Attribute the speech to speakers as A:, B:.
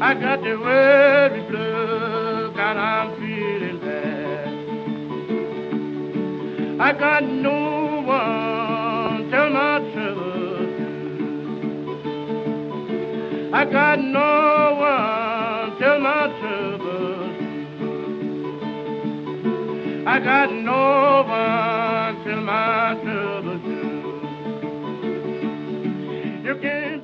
A: I got the worry blue, God, I'm feeling bad. I got no one tell my troubles. I got no one tell my troubles. I got no one tell my troubles. You can't